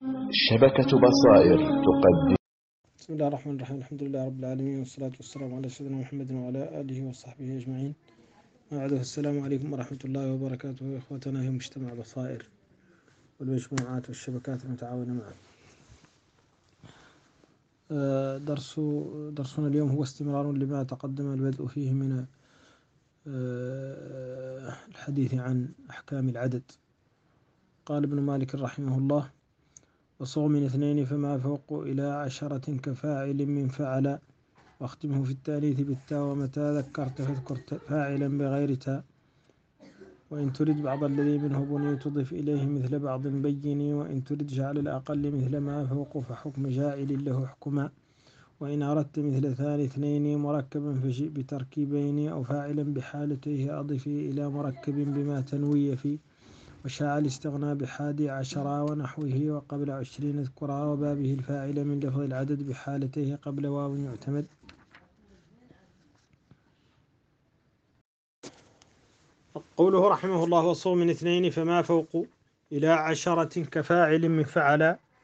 شبكة بصائر تقدم. بسم الله الرحمن الرحيم. الحمد لله رب العالمين، والصلاة والسلام على سيدنا محمد وعلى آله وصحبه أجمعين. بعده السلام عليكم ورحمة الله وبركاته إخوتنا في مجتمع بصائر والمجموعات والشبكات المتعاونة معا. درسنا اليوم هو استمرار لما تقدم البدء فيه من الحديث عن أحكام العدد. قال ابن مالك رحمه الله: وصغ من 2 فما فوق إلى 10 كفاعل من فعل، واختمه في التأنيث بالتاء، ومتى ذكرت فاذكر فاعلا بغير تاء. وإن ترد بعض الذي منه بني تضف إليه مثل بعض بيني، وإن ترد جعل الأقل مثل ما فوق فحكم جاعل له حكما. وإن أردت مثل ثاني 2 مركبا فجئ بتركيبين، أو فاعلا بحالتيه أضفي إلى مركب بما تنوي فيه. وشاع الاستغنى ب11 ونحوه، وقبل 20 اذكرا، وبابه الفاعل من لفظ العدد بحالتيه قبل واو يعتمد. قوله رحمه الله: وصغ من 2 فما فوق إلى 10 كفاعل من فعل،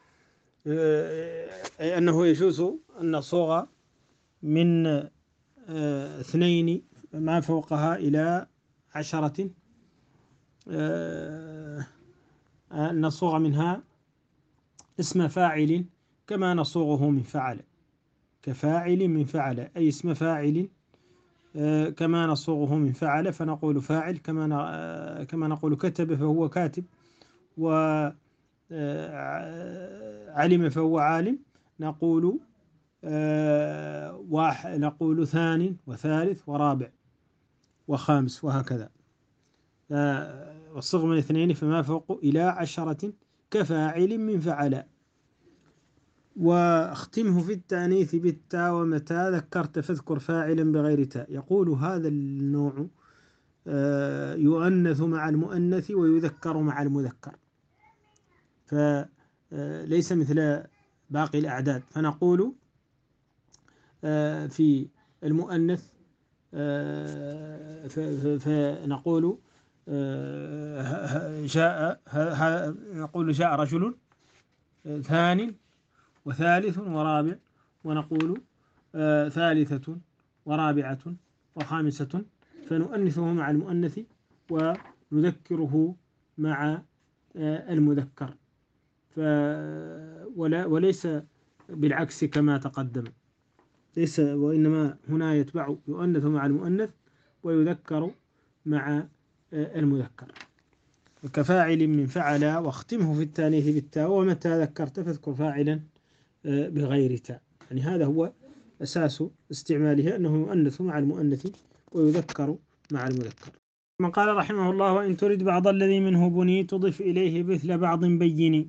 أي أنه يجوز أن نصوغ من 2 ما فوقها إلى 10، نصوغ منها اسم فاعل كما نصوغه من فعل، كفاعل من فعل، أي اسم فاعل كما نصوغه من فعل، فنقول فاعل كما نقول كتب فهو كاتب، وعلم فهو عالم. نقول نقول ثان وثالث ورابع وخامس، وهكذا. والصغ من 2 فما فوق إلى 10 كفاعل من فعل، واختمه في التأنيث بالتاء، ومتى ذكرت فاذكر فاعلا بغير تاء. يقول هذا النوع يؤنث مع المؤنث ويذكر مع المذكر، فليس مثل باقي الأعداد. فنقول في المؤنث فنقول جاء رجل ثان وثالث ورابع، ونقول ثالثة ورابعة وخامسة، فنؤنثه مع المؤنث ونذكره مع المذكر، وليس بالعكس كما تقدم، ليس، وإنما هنا يؤنث مع المؤنث ويذكر مع المذكر. كفاعل من فعل، واختمه في التانيث بالتاء، ومتى ذكرت فاذكر فاعلا بغير تاء. يعني هذا هو أساس استعماله، أنه يؤنث مع المؤنث ويذكر مع المذكر. من قال رحمه الله: وإن ترد بعض الذي منه بني تضف إليه مثل بعض بيني.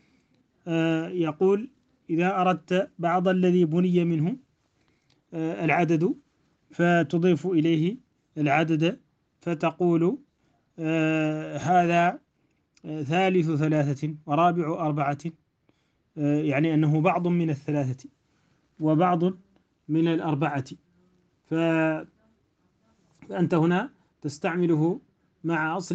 يقول: إذا أردت بعض الذي بني منه العدد فتضيف إليه العدد، فتقول هذا ثالث 3 ورابع 4، يعني أنه بعض من 3 وبعض من 4. فأنت هنا تستعمله مع أصله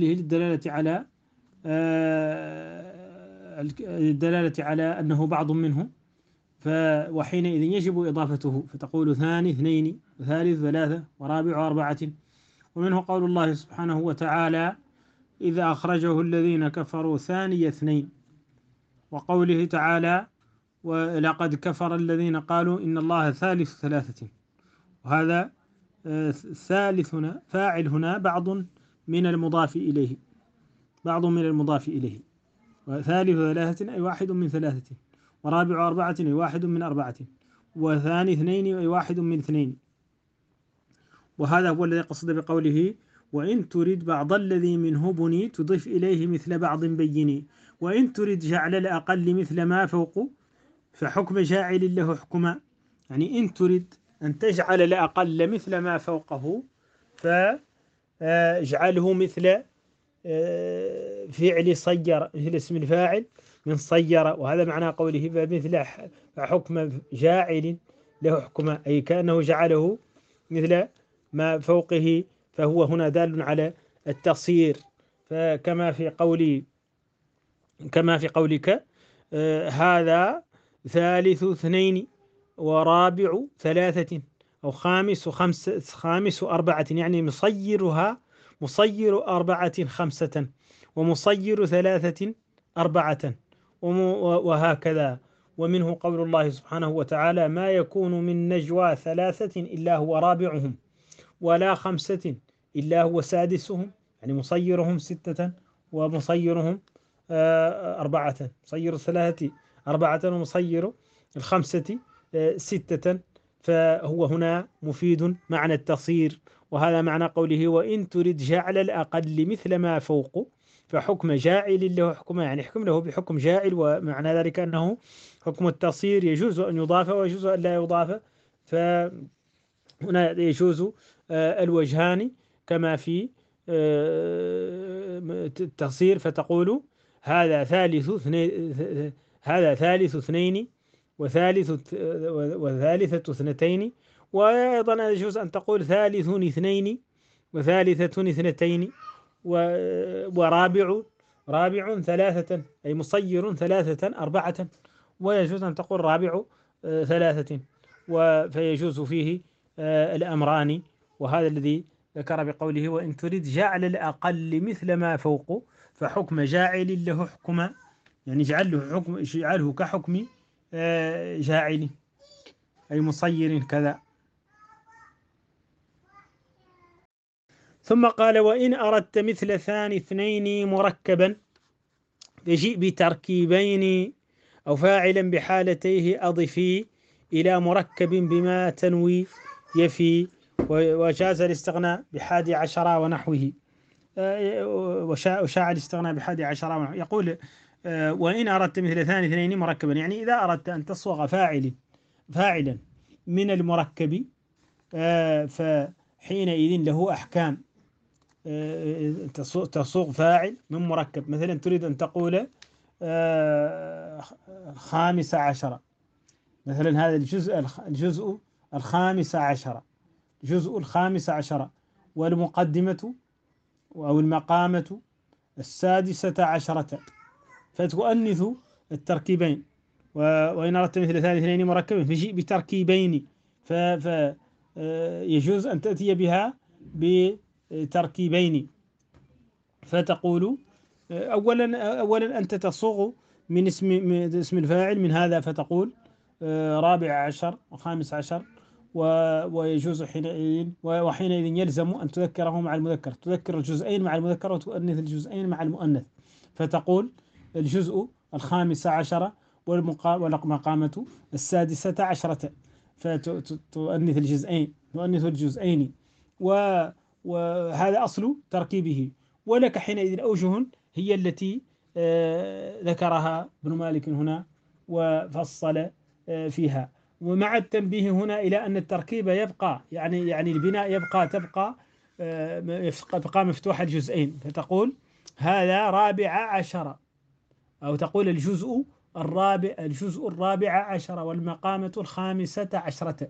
للدلالة على أنه بعض منه، وحينئذ يجب إضافته، فتقول ثاني 2 وثالث 3 ورابع 4. ومنه قول الله سبحانه وتعالى: إذا أخرجه الذين كفروا ثاني 2، وقوله تعالى: ولقد كفر الذين قالوا إن الله ثالث 3. وهذا ثالث هنا فاعل هنا بعض من المضاف إليه، وثالث 3 أي واحد من 3، ورابع 4 أي واحد من 4، وثاني 2 أي واحد من 2. وهذا هو الذي قصد بقوله: وإن تريد بعض الذي منه بني تضيف إليه مثل بعض بيني. وإن تريد جعل الأقل مثل ما فوق فحكم جاعل له حكما. يعني إن تريد أن تجعل الأقل مثل ما فوقه فاجعله مثل فعل صير، مثل اسم الفاعل من صير، وهذا معنى قوله فمثل حكم جاعل له حكما، أي كأنه جعله مثل ما فوقه، فهو هنا دال على التصير. فكما في قولك: هذا ثالث اثنين ورابع ثلاثة، أو خامس أربعة، يعني مصير أربعة خمسة، ومصير ثلاثة أربعة، وهكذا. ومنه قول الله سبحانه وتعالى: ما يكون من نجوى ثلاثة إلا هو رابعهم، ولا خمسة إلا هو سادسهم، يعني مصيرهم ستة ومصيرهم أربعة، مصير الثلاثة أربعة ومصير الخمسة ستة. فهو هنا مفيد معنى التصير، وهذا معنى قوله: وإن ترد جعل الأقل مثل ما فوق فحكم جاعل له حكم، يعني حكم له بحكم جاعل، ومعنى ذلك أنه حكم التصير يجوز أن يضاف ويجوز أن لا يضاف. فهنا يجوز الوجهان كما في التصير، فتقول: هذا ثالث اثنين وثالثة اثنتين. وأيضا يجوز أن تقول ثالث اثنين وثالثة اثنتين، رابع ثلاثة، أي مصير ثلاثة أربعة. ويجوز أن تقول رابع ثلاثة، فيجوز فيه الأمران. وهذا الذي ذكر بقوله: وإن تريد جعل الأقل مثل ما فوق فحكم جاعل له حكما، يعني اجعله كحكم جاعل، أي مصير كذا. ثم قال: وإن أردت مثل ثاني اثنين مركبا فجيء بتركيبين أو فاعلا بحالتيه أضفي إلى مركب بما تنوي يفي. وجاز الاستغناء بحادي عشر ونحوه، وشاع الاستغناء بحادي عشر ونحوه. يقول: وإن أردت مثل ثاني اثنين مركبا، يعني إذا أردت أن تصوغ فاعلا من المركب، فحينئذ له أحكام. تصوغ فاعل من مركب، مثلا تريد أن تقول 15، مثلا هذا الجزء الخامس عشر، والمقدمة أو المقامة 16، فتؤنث التركيبين. وإن أردت مثل ثاني اثنين مركبا فجيء بتركيبين، فيجوز أن تأتي بها بتركيبين. فتقول: أولا أنت تصوغ من اسم الفاعل من هذا، فتقول 14 و15، ويجوز حينئذ، وحينئذ يلزم أن تذكره مع المذكر، تذكر الجزئين مع المذكر وتؤنث الجزئين مع المؤنث، فتقول الجزء 15 والمقامة 16، فتؤنث الجزئين، وهذا أصل تركيبه. ولك حينئذ أوجه هي التي ذكرها ابن مالك هنا وفصل فيها، ومع التنبيه هنا إلى أن التركيب يبقى، يعني البناء تبقى مفتوح الجزئين، فتقول هذا 14، أو تقول الجزء الرابع عشر والمقامة 15،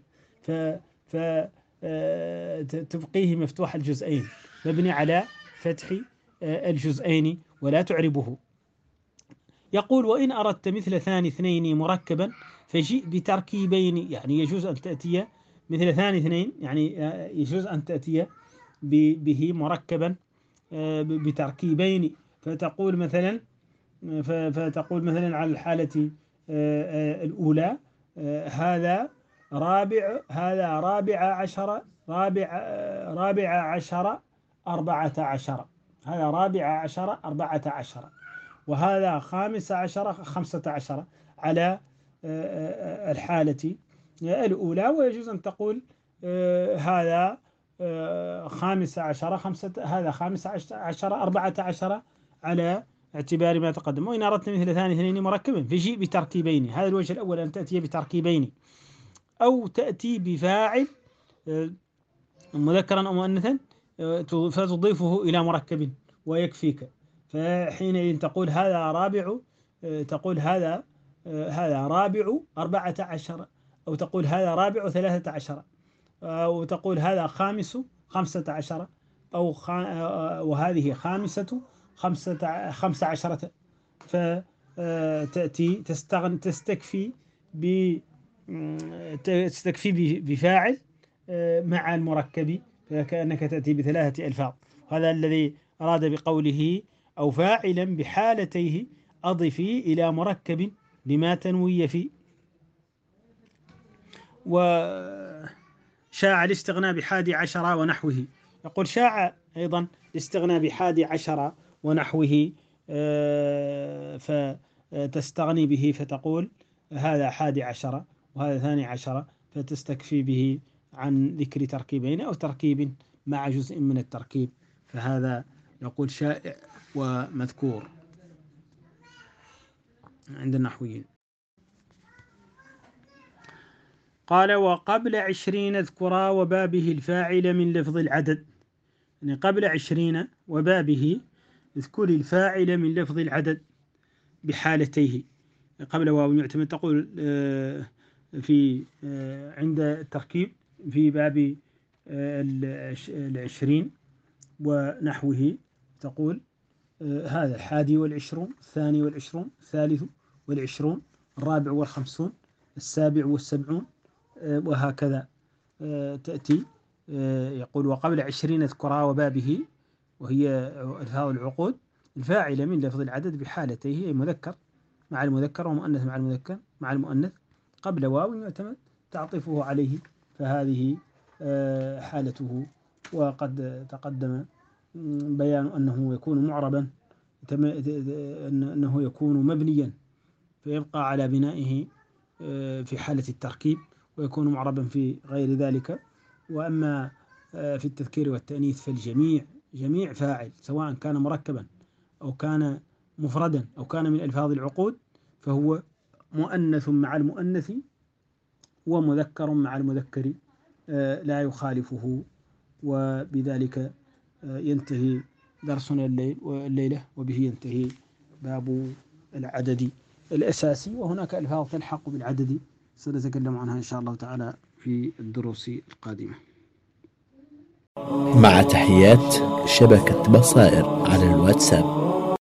فتبقيه مفتوح الجزئين مبني على فتح الجزئين ولا تعربه. يقول: وإن أردت مثل ثاني اثنين مركبا فجيء بتركيبين، يعني يجوز أن تأتي مثل ثاني اثنين، يعني يجوز أن تأتي به مركبا بتركيبين. فتقول مثلا على الحالة الأولى: هذا رابع عشر 14، هذا 14، وهذا 15 على الحالة الأولى. ويجوز أن تقول هذا 15 هذا 15 14 على اعتبار ما تقدم. وإن أردت مثل ثاني اثنين مركبا فجيء بتركيبين. هذا الوجه الأول، أن تأتي بتركيبين، أو تأتي بفاعل مذكرا أو مؤنثا فتضيفه إلى مركب ويكفيك. فحينئذ تقول هذا رابع 14، أو تقول هذا رابع 13، أو تقول هذا خامس 15، وهذه خامسة 15. تأتي تستكفي بفاعل مع المركب، فكأنك تأتي بثلاثة ألفاظ. هذا الذي أراد بقوله أو فاعلا بحالتيه أضفي إلى مركب بما تنوي فيه. وشاع الاستغناء بحادي عشر ونحوه، يقول شاع أيضا الاستغناء بحادي عشر ونحوه، فتستغني به فتقول هذا حادي عشر وهذا ثاني عشر، فتستكفي به عن ذكر تركيبين أو تركيب مع جزء من التركيب، فهذا يقول شائع ومذكور عند النحويين. قال وقبل 20 اذكرا وبابه الفاعل من لفظ العدد، يعني قبل 20 وبابه اذكر الفاعل من لفظ العدد بحالتيه. قبل واو يعتمد تقول في عند التركيب في باب 20 ونحوه تقول هذا 21 22 23 24 27 وهكذا تأتي. يقول وقبل 20 اذكرا وبابه، وهي ألفاظ العقود، الفاعل من لفظ العدد بحالتيه، أي مذكر مع المذكر ومؤنث مع المذكر مع المؤنث، قبل واو يعتمد تعطفه عليه، فهذه حالته. وقد تقدم بيان أنه يكون معربا، أنه يكون مبنيا فيبقى على بنائه في حالة التركيب، ويكون معربا في غير ذلك. وأما في التذكير والتأنيث فالجميع جميع فاعل سواء كان مركبا أو كان مفردا أو كان من ألفاظ العقود، فهو مؤنث مع المؤنث ومذكر مع المذكر لا يخالفه. وبذلك ينتهي درسنا الليلة، وبه ينتهي باب العدد الأساسي. وهناك ألفاظ تلحق بالعدد سنتكلم عنها إن شاء الله تعالى في الدروس القادمة. مع تحيات شبكة بصائر على الواتساب.